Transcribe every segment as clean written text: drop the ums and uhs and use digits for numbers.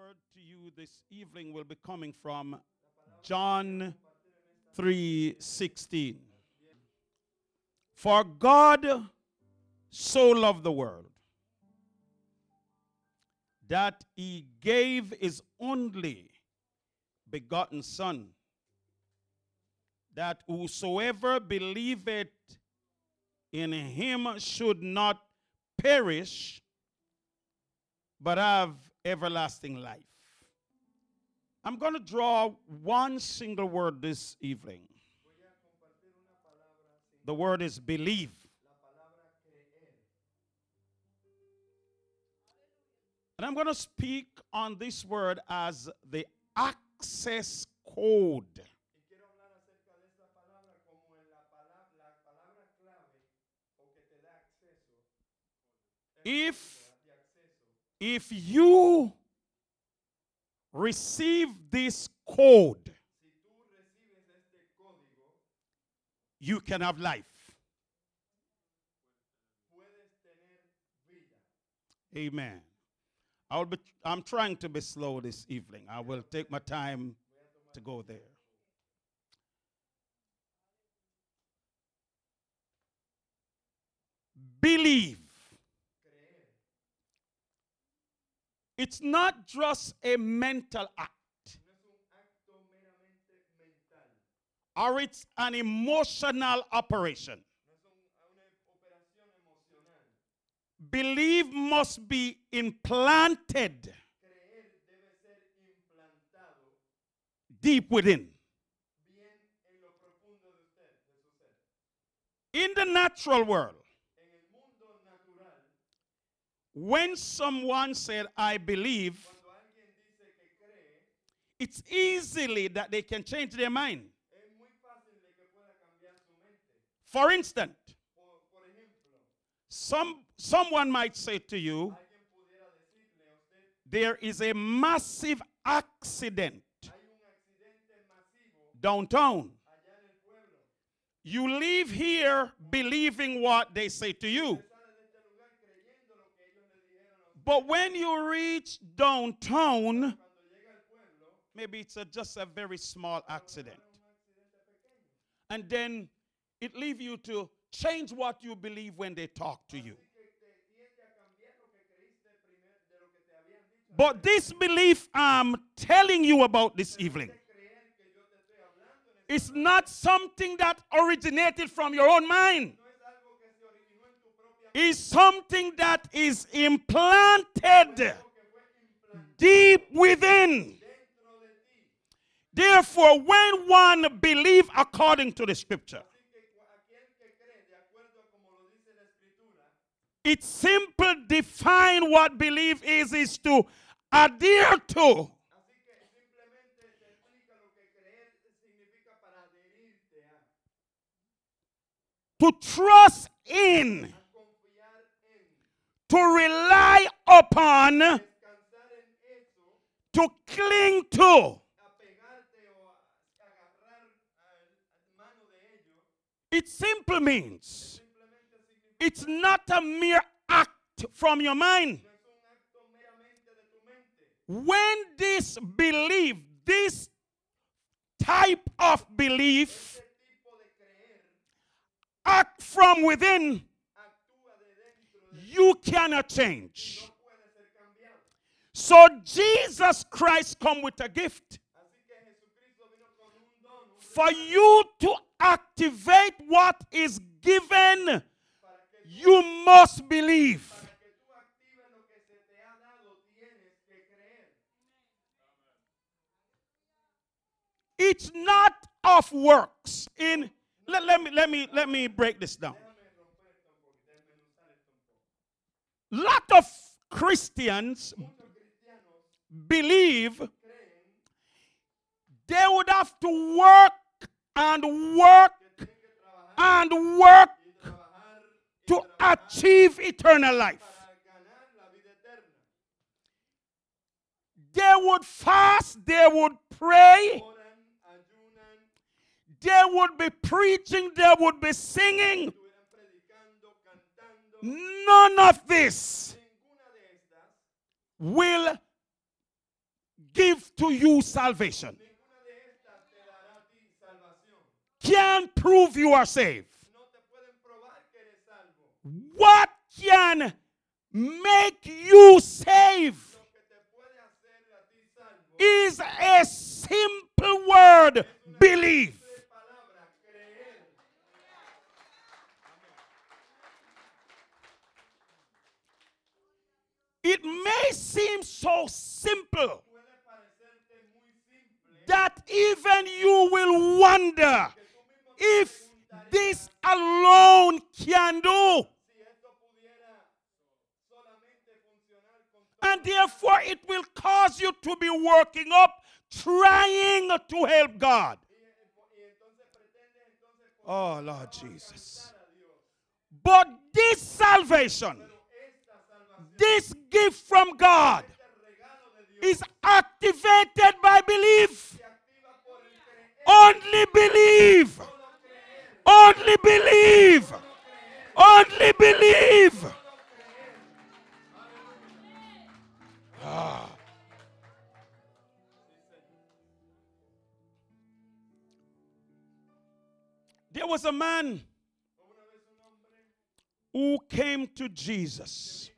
word to you this evening will be coming from John 3:16. For God so loved the world that he gave his only begotten Son, that whosoever believeth in him should not perish, but have everlasting life. I'm going to draw one single word this evening. The word is believe. And I'm going to speak on this word as the access code. If you receive this code, you can have life. Amen. I'm trying to be slow this evening. I will take my time to go there. Believe. It's not just a mental act, or it's an emotional operation. Believe must be implanted deep within. In the natural world, when someone said, I believe, it's easily that they can change their mind. For instance, someone might say to you, there is a massive accident downtown. You leave here believing what they say to you. But when you reach downtown, maybe it's just a very small accident. And then it leaves you to change what you believe when they talk to you. But this belief I'm telling you about this evening is not something that originated from your own mind. It's something that is implanted deep within. Therefore, when one believes according to the scripture, it simply defines what belief is to adhere to. To trust in. To rely upon, to cling to. It simply means it's not a mere act from your mind. When this belief, this type of belief, act from within, you cannot change. So Jesus Christ come with a gift. For you to activate what is given, you must believe. It's not of works. Let me break this down. Lot of Christians believe they would have to work and work and work to achieve eternal life. They would fast, they would pray, they would be preaching, they would be singing. None of this will give to you salvation. Can't prove you are saved. What can make you saved is a simple word: believe. It may seem so simple that even you will wonder if this alone can do. And therefore it will cause you to be working up, trying to help God. Oh, Lord Jesus. But this salvation, this gift from God, is activated by belief. Only believe. Only believe. Only believe. Ah. There was a man who came to Jesus.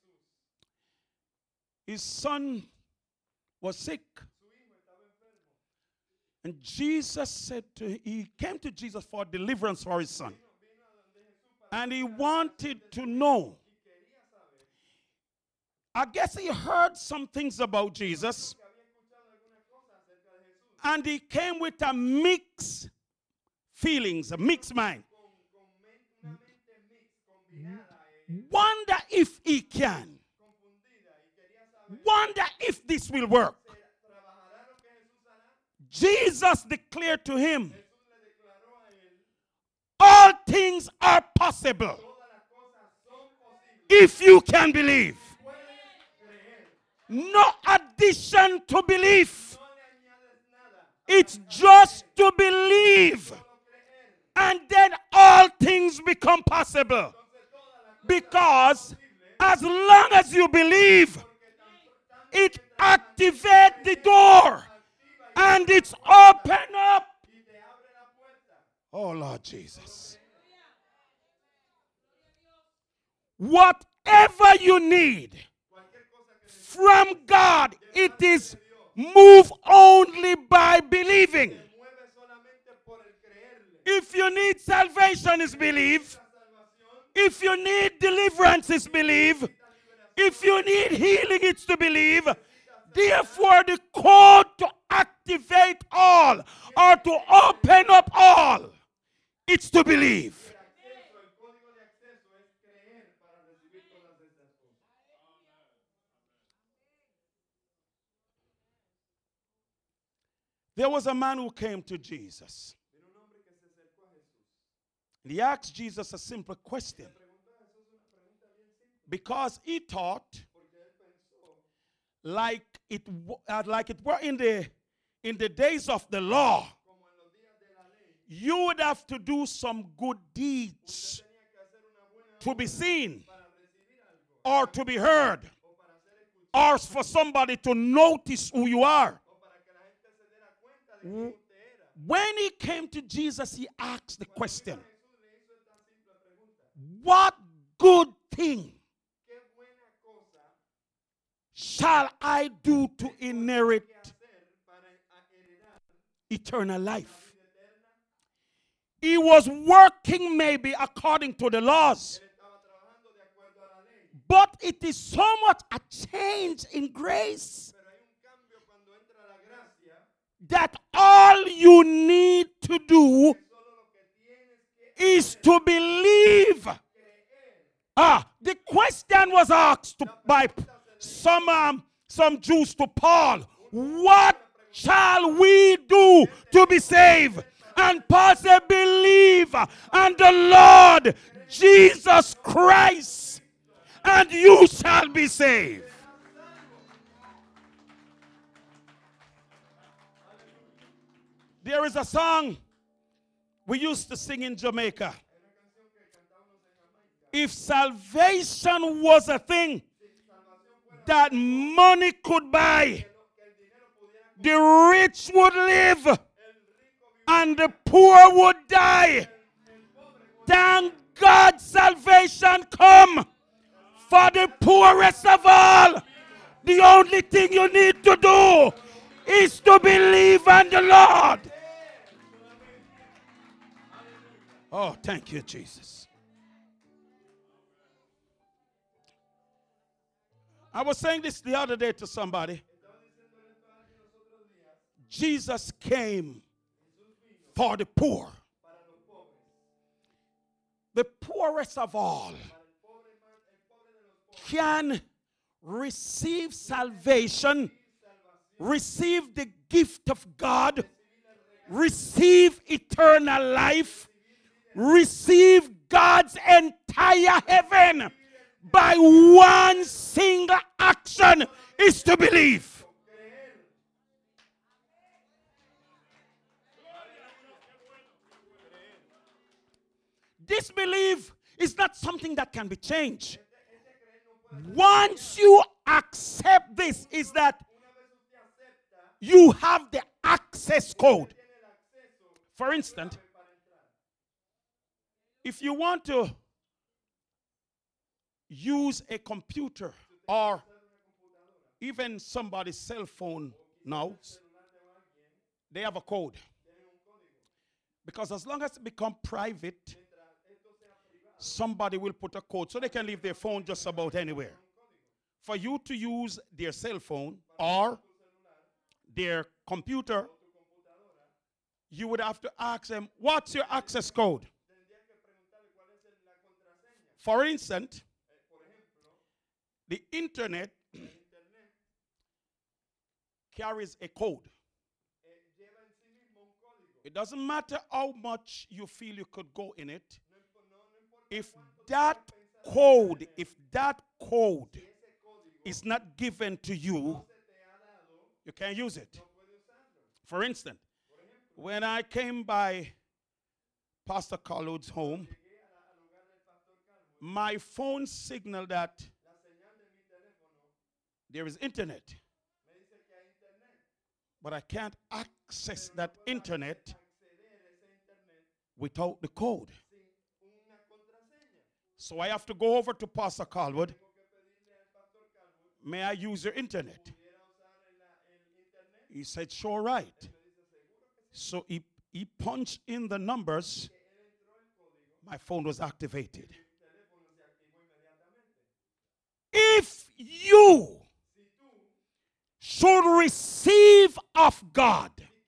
His son was sick. And Jesus said to him, he came to Jesus for deliverance for his son. And he wanted to know. I guess he heard some things about Jesus. And he came with a mixed feelings, a mixed mind. Wonder if he can. Wonder if this will work. Jesus declared to him, all things are possible if you can believe. No addition to belief. It's just to believe. And then all things become possible. Because as long as you believe, it activates the door. And it's open up. Oh, Lord Jesus. Whatever you need from God, it is move only by believing. If you need salvation, is believe. If you need deliverance, is believe. If you need healing, it's to believe. Therefore, the code to activate all or to open up all, it's to believe. There was a man who came to Jesus. He asked Jesus a simple question. Because he thought, like it were in the days of the law, you would have to do some good deeds to be seen or to be heard or for somebody to notice who you are. When he came to Jesus, he asked the question, what good thing shall I do to inherit eternal life? He was working maybe according to the laws. But it is so much a change in grace that all you need to do is to believe. The question was asked by some Jews to Paul, what shall we do to be saved? And Paul said, believe on the Lord Jesus Christ, and you shall be saved. There is a song we used to sing in Jamaica. If salvation was a thing that money could buy, the rich would live and the poor would die. Thank God salvation come for the poorest of all. The only thing you need to do is to believe in the Lord. Oh, thank you, Jesus. I was saying this the other day to somebody. Jesus came for the poor. The poorest of all can receive salvation, receive the gift of God, receive eternal life, receive God's entire heaven by one single action is to believe. This belief is not something that can be changed. Once you accept this, is that you have the access code. For instance, if you want to use a computer or even somebody's cell phone now, they have a code. Because as long as it becomes private, somebody will put a code so they can leave their phone just about anywhere. For you to use their cell phone or their computer, you would have to ask them, what's your access code? For instance, the internet carries a code. It doesn't matter how much you feel you could go in it. If that code is not given to you, you can't use it. For instance, when I came by Pastor Carlo's home, my phone signaled that there is internet. But I can't access that internet without the code. So I have to go over to Pastor Carlwood. May I use your internet? He said, sure, right. So he punched in the numbers. My phone was activated. If you should receive of God,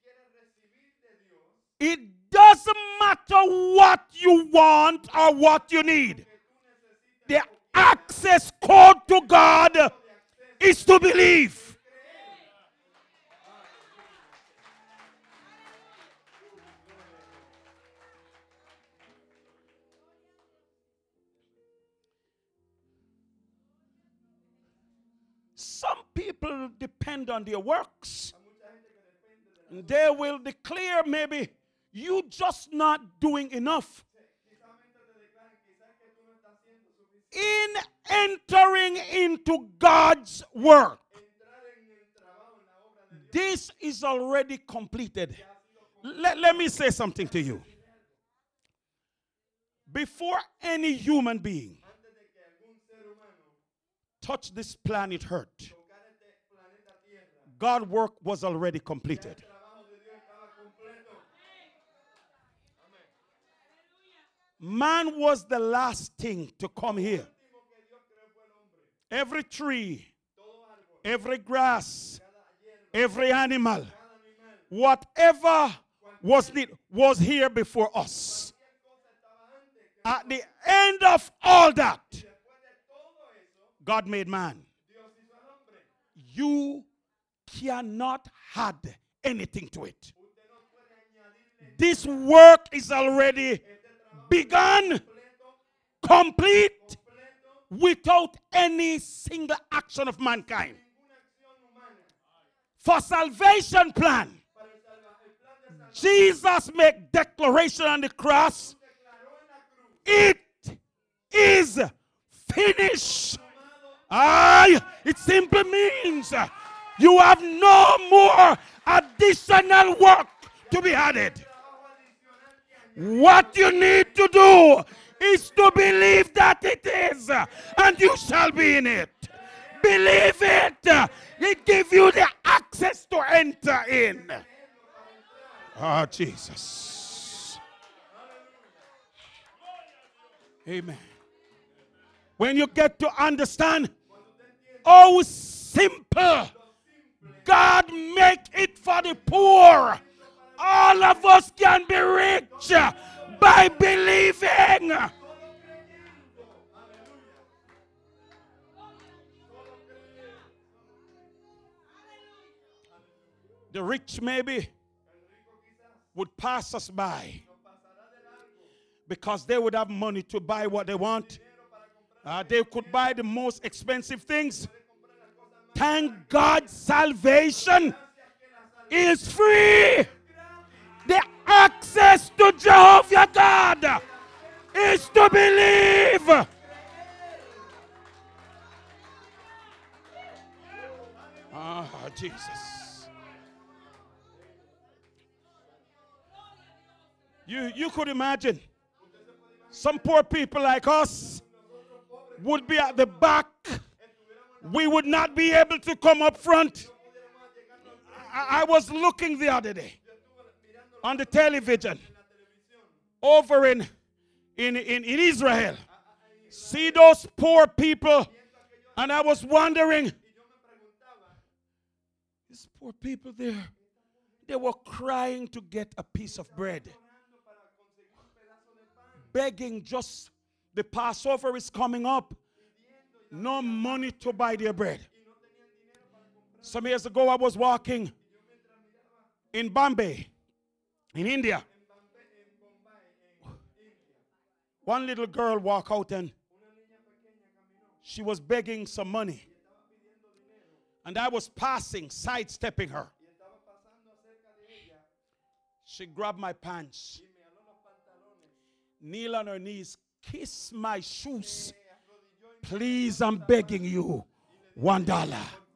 it doesn't matter what you want or what you need. The access code to God is to believe. Some people depend on their works. And they will declare maybe you just not doing enough. In entering into God's work, this is already completed. Let me say something to you. Before any human being touched this planet Earth, God's work was already completed. Man was the last thing to come here. Every tree, every grass, every animal, whatever was here before us. At the end of all that, God made man. You cannot add anything to it. This work is already begun, complete, without any single action of mankind. For salvation plan, Jesus made declaration on the cross. It is finished. It simply means you have no more additional work to be added. What you need to do is to believe that it is, and you shall be in it. Believe it. It gives you the access to enter in. Ah, Jesus. Amen. When you get to understand how simple God make it for the poor, all of us can be rich by believing. The rich maybe would pass us by because they would have money to buy what they want. They could buy the most expensive things. Thank God salvation is free. The access to Jehovah God is to believe. Ah, Jesus. You could imagine some poor people like us would be at the back. We would not be able to come up front. I was looking the other day on the television over in Israel. See those poor people, and I was wondering, these poor people there, they were crying to get a piece of bread, begging. Just the Passover is coming up, no money to buy their bread. Some years ago I was walking in Bombay, in India. One little girl walked out and she was begging some money. And I was passing, sidestepping her. She grabbed my pants, kneel on her knees, kiss my shoes. Please, I'm begging you, $1.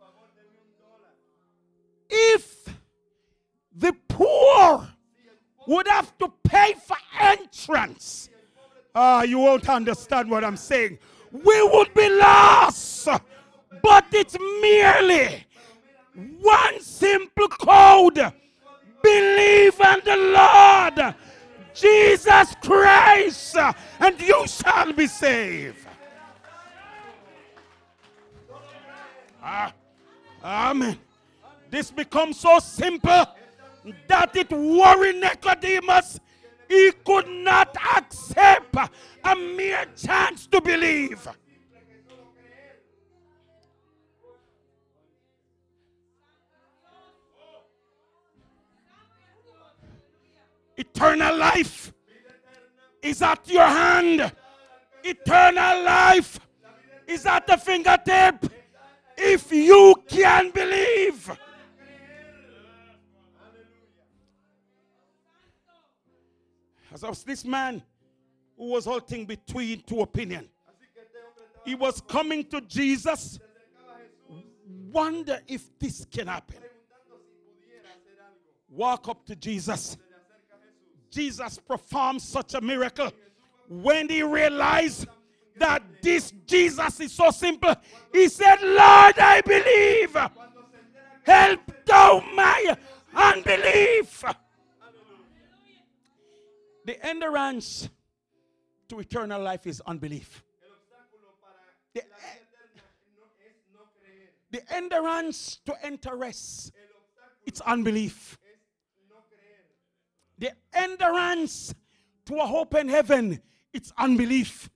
If the poor would have to pay for entrance, you won't understand what I'm saying. We would be lost. But it's merely one simple code. Believe in the Lord Jesus Christ, and you shall be saved. Amen. This becomes so simple that it worried Nicodemus. He could not accept a mere chance to believe. Eternal life is at your hand. Eternal life is at the fingertip. If you can believe. As was this man who was halting between two opinions. He was coming to Jesus. Wonder if this can happen. Walk up to Jesus. Jesus performed such a miracle. When he realized that this Jesus is so simple, he said, Lord, I believe. Help thou my unbelief. The hindrance to eternal life is unbelief. The hindrance to enter rest, it's unbelief. The hindrance to a hope in heaven, it's unbelief.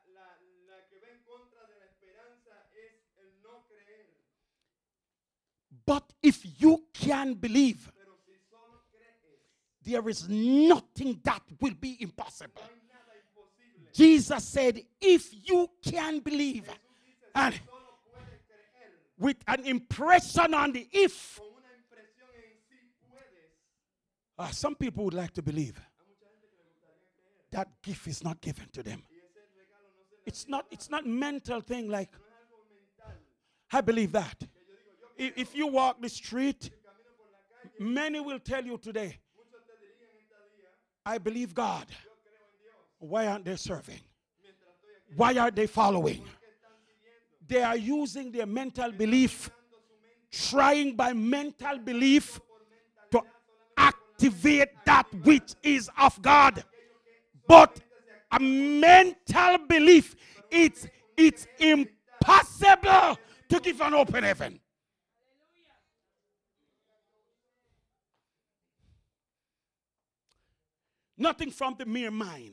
But if you can believe, there is nothing that will be impossible. Jesus said, if you can believe, and with an impression on the if, some people would like to believe that gift is not given to them. It's not mental thing like, I believe that. If you walk the street, Many will tell you today, I believe God. Why aren't they serving? Why aren't they following? They are using their mental belief, trying by mental belief to activate that which is of God. But a mental belief, it's impossible to give an open heaven. Nothing from the mere mind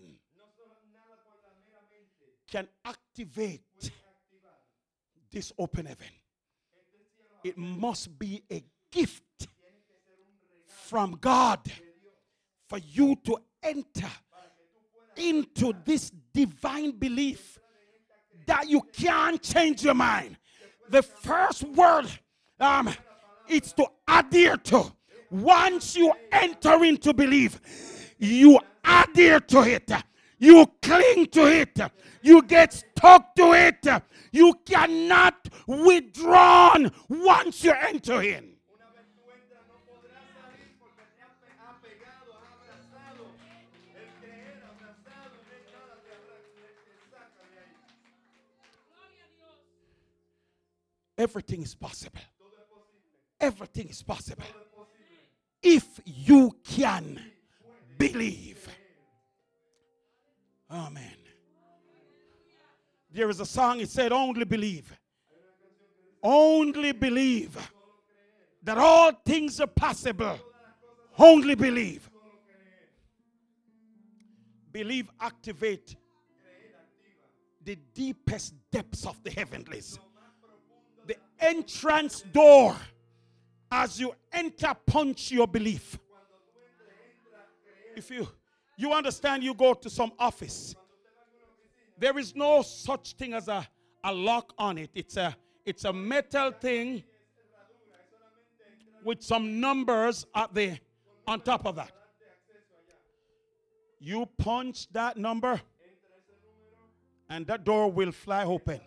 can activate this open heaven. It must be a gift from God for you to enter into this divine belief that you can't change your mind. The first word it's to adhere to. Once you enter into belief, you adhere to it. You cling to it. You get stuck to it. You cannot withdraw once you enter in. Everything is possible. Everything is possible. If you can believe. Amen. There is a song, it said, only believe. Only believe that all things are possible. Only believe. Believe activate the deepest depths of the heavenlies. The entrance door, as you enter, punch your belief. If you understand, you go to some office, there is no such thing as a lock on it. It's a metal thing with some numbers on top of that. You punch that number and that door will fly open.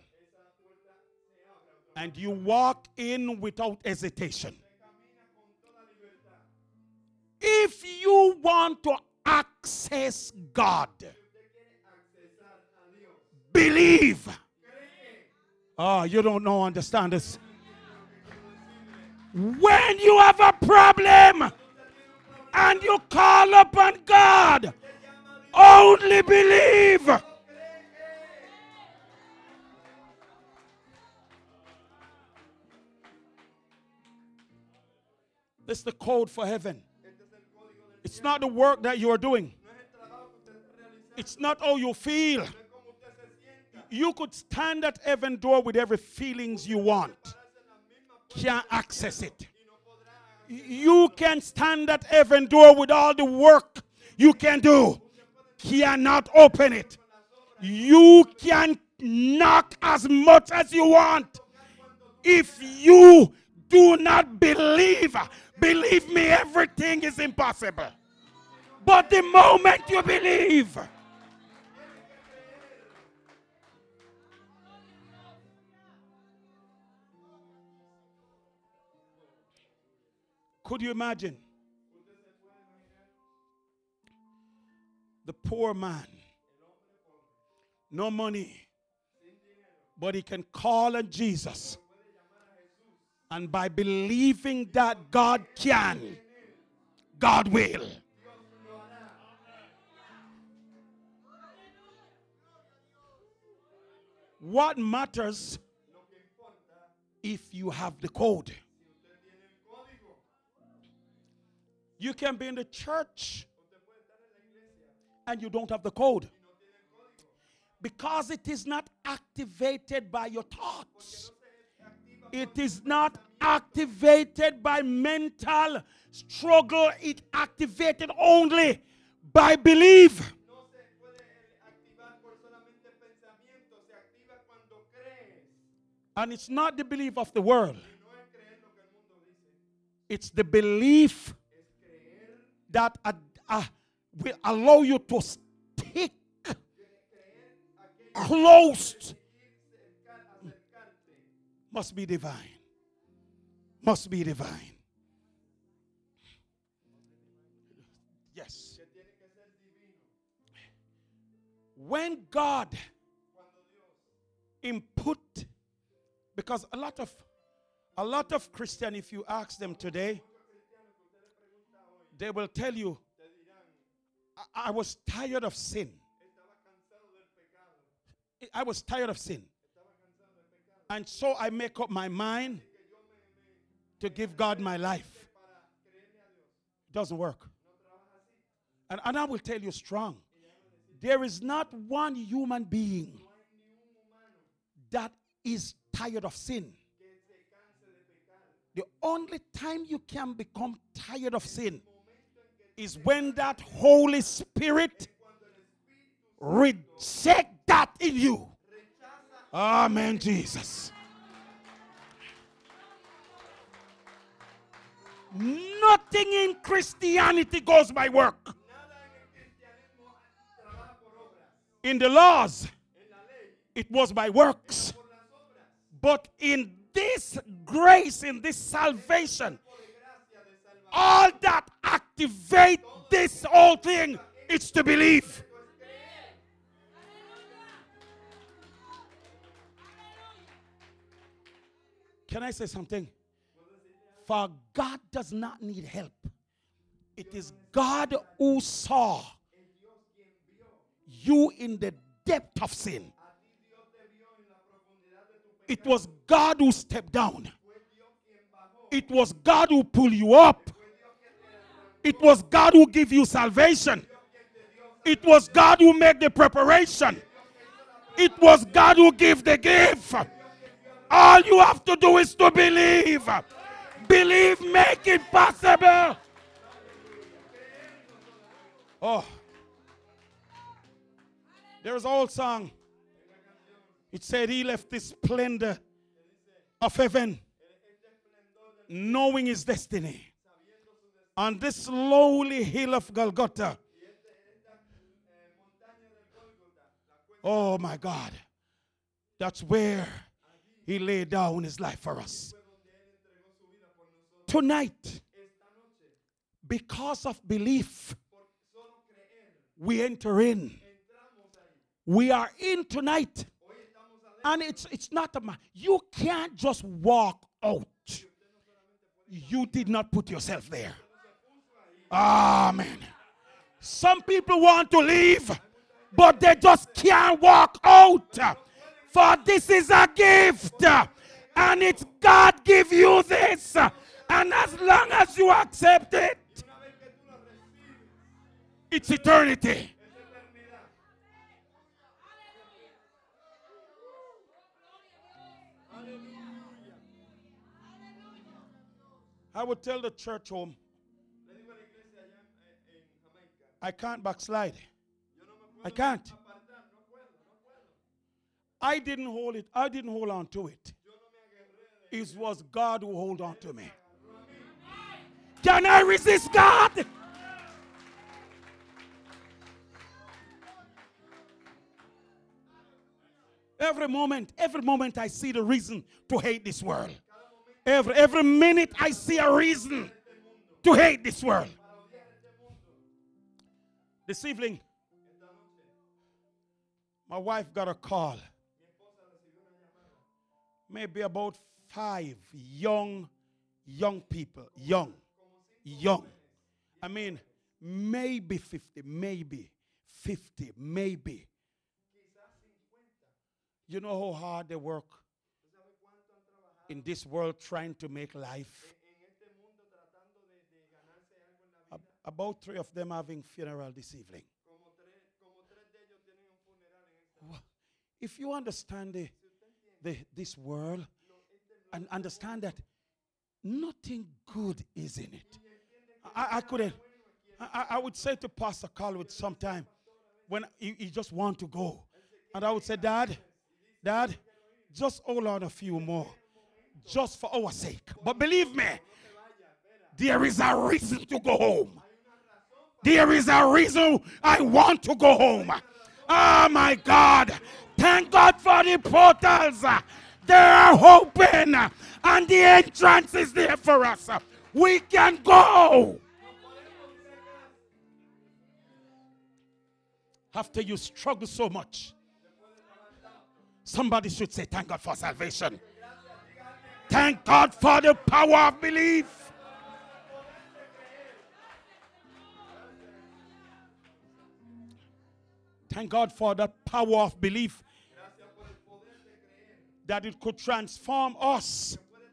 And you walk in without hesitation. If you want to access God, believe. Oh, you don't know, understand this. When you have a problem and you call upon God, only believe. This is the code for heaven. It's not the work that you are doing. It's not how you feel. You could stand at heaven door with every feelings you want. Can't access it. You can stand at heaven door with all the work you can do. Cannot open it. You can knock as much as you want. If you do not believe, believe me, everything is impossible. But the moment you believe, could you imagine the poor man, no money, but he can call on Jesus, and by believing that God can, God will. What matters if you have the code? You can be in the church and you don't have the code, because it is not activated by your thoughts. It is not activated by mental struggle. It activated only by belief. And it's not the belief of the world. It's the belief that will allow you to stick close. Must be divine. Must be divine. When God input, because a lot of Christians, if you ask them today, they will tell you, I was tired of sin. I was tired of sin. And so I make up my mind to give God my life. It doesn't work. And I will tell you strong. There is not one human being that is tired of sin. The only time you can become tired of sin is when that Holy Spirit rejects that in you. Amen, Jesus. Nothing in Christianity goes by work. In the laws, it was by works. But in this grace, in this salvation, all that activate this whole thing is to believe. Can I say something? For God does not need help. It is God who saw you in the depth of sin. It was God who stepped down. It was God who pulled you up. It was God who gave you salvation. It was God who made the preparation. It was God who gave the gift. All you have to do is to believe. Believe, make it possible. Oh. There's an old song. It said he left the splendor of heaven, knowing his destiny, on this lowly hill of Golgotha. Oh my God. That's where he laid down his life for us. Tonight, because of belief, we enter in. We are in tonight. And it's not a matter. You can't just walk out. You did not put yourself there. Amen. Some people want to leave, but they just can't walk out. For this is a gift. And it's God give you this. And as long as you accept it, it's eternity. I would tell the church home, I can't backslide. I can't. I didn't hold it. I didn't hold on to it. It was God who held on to me. Can I resist God? Every moment I see the reason to hate this world. Every minute I see a reason to hate this world. This evening, my wife got a call. Maybe about 5 young people. Young. I mean, maybe 50, maybe 50, maybe. You know how hard they work in this world trying to make life? About 3 of them having funeral this evening. If you understand this world and understand that nothing good is in it. I would say to Pastor Colwood sometime when he just want to go. And I would say, Dad, just hold on a few more. Just for our sake. But believe me, there is a reason to go home. There is a reason I want to go home. Oh my God. Thank God for the portals. They are open. And the entrance is there for us. We can go. After you struggle so much, somebody should say, thank God for salvation. Thank God for the power of belief. Thank God for that power of belief, that it could transform us.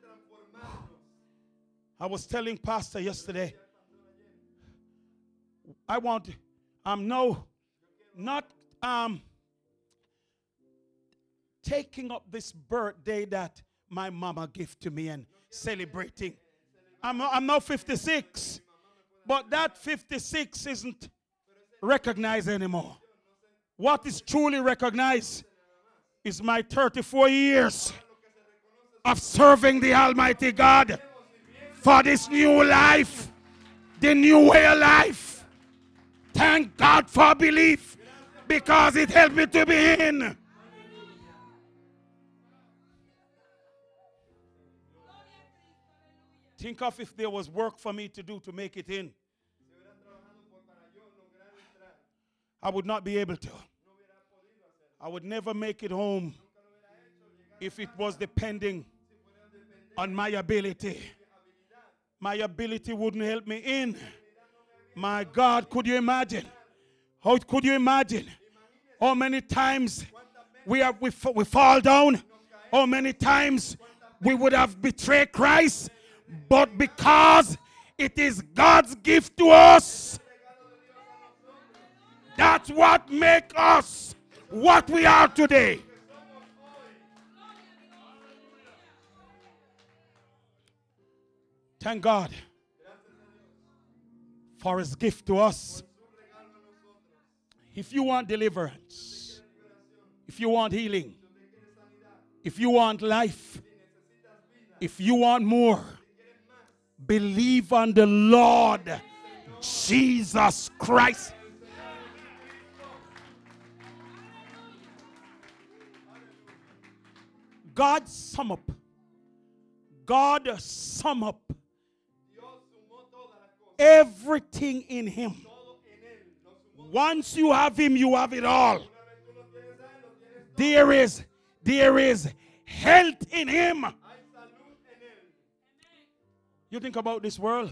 I was telling Pastor yesterday, I'm now not taking up this birthday that my mama gave to me and celebrating. I'm now 56, but that 56 isn't recognized anymore. What is truly recognized is my 34 years of serving the Almighty God for this new life, the new way of life. Thank God for belief, because it helped me to be in. Think of if there was work for me to do to make it in. I would not be able to. I would never make it home if it was depending on my ability. My ability wouldn't help me in. My God, could you imagine? How could you imagine how many times we fall down? How many times we would have betrayed Christ? But because it is God's gift to us, that's what makes us what we are today. Thank God for his gift to us. If you want deliverance, if you want healing, if you want life, if you want more, believe on the Lord Jesus Christ. God sum up everything in him. Once you have him, you have it all. There is health in him. You think about this world.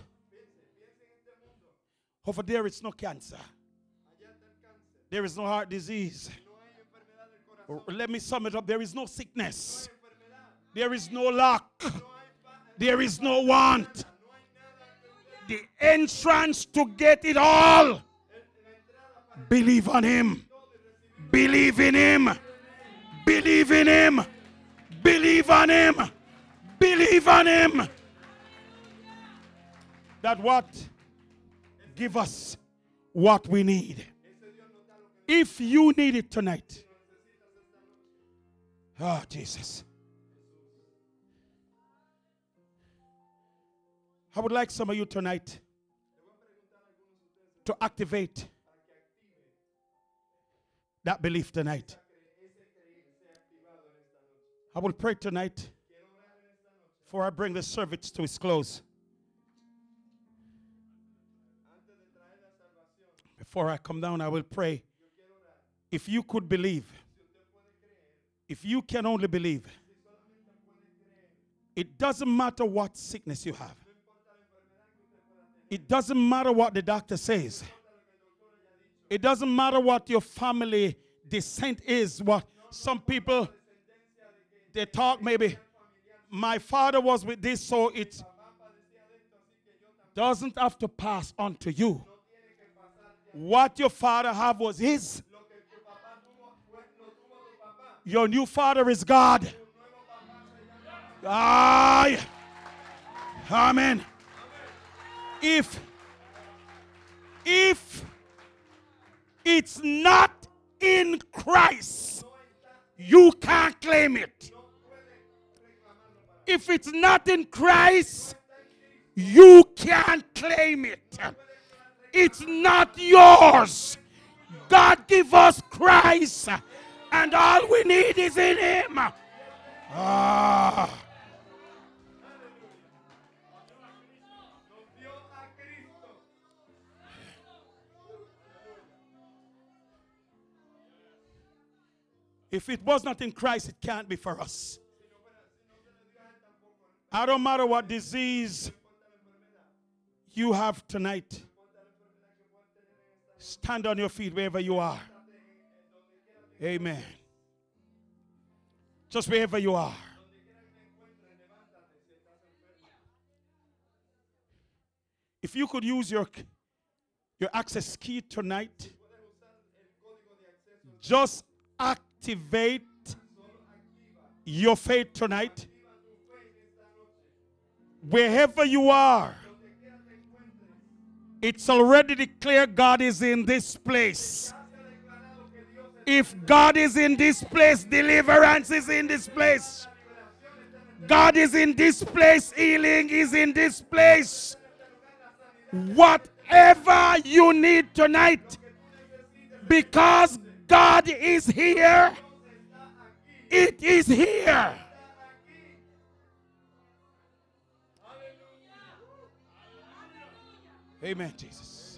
Over there it's no cancer. There is no heart disease. Let me sum it up. There is no sickness. There is no lack. There is no want. The entrance to get it all. Believe on him. Believe in him. Believe in him. Believe on him. Believe on him. That what? Give us what we need. If you need it tonight. Oh, Jesus. I would like some of you tonight to activate that belief tonight. I will pray tonight before I bring the service to its close. Before I come down, I will pray. If you could believe, if you can only believe, it doesn't matter what sickness you have. It doesn't matter what the doctor says. It doesn't matter what your family descent is. What some people, they talk maybe, my father was with this, so it doesn't have to pass on to you. What your father have was his. Your new father is God. Aye. Amen. If it's not in Christ, you can't claim it. If it's not in Christ, you can't claim it. It's not yours. God give us Christ, and all we need is in him. If it was not in Christ, it can't be for us. I don't matter what disease you have tonight. Stand on your feet wherever you are. Amen. Just wherever you are. If you could use your access key tonight, just activate your faith tonight. Wherever you are, it's already declared God is in this place. If God is in this place, deliverance is in this place. God is in this place, healing is in this place. Whatever you need tonight, because God is here, it is here. Amen, Jesus.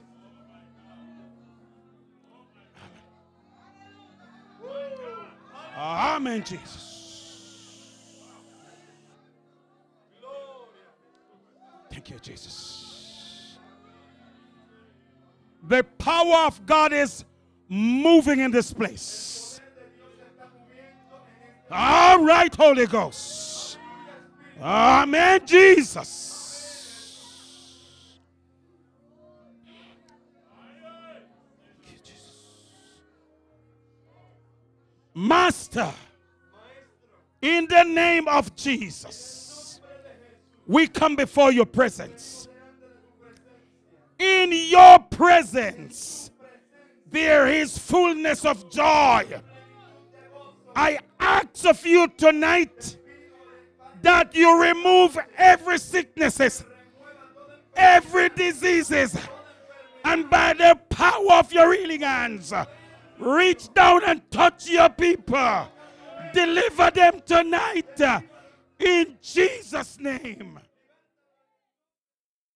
Amen, Jesus. Thank you, Jesus. The power of God is moving in this place. All right, Holy Ghost. Amen, Jesus. Master, in the name of Jesus, we come before your presence. In your presence, there is fullness of joy. I ask of you tonight that you remove every sicknesses, every diseases, and by the power of your healing hands, reach down and touch your people. Deliver them tonight in Jesus' name.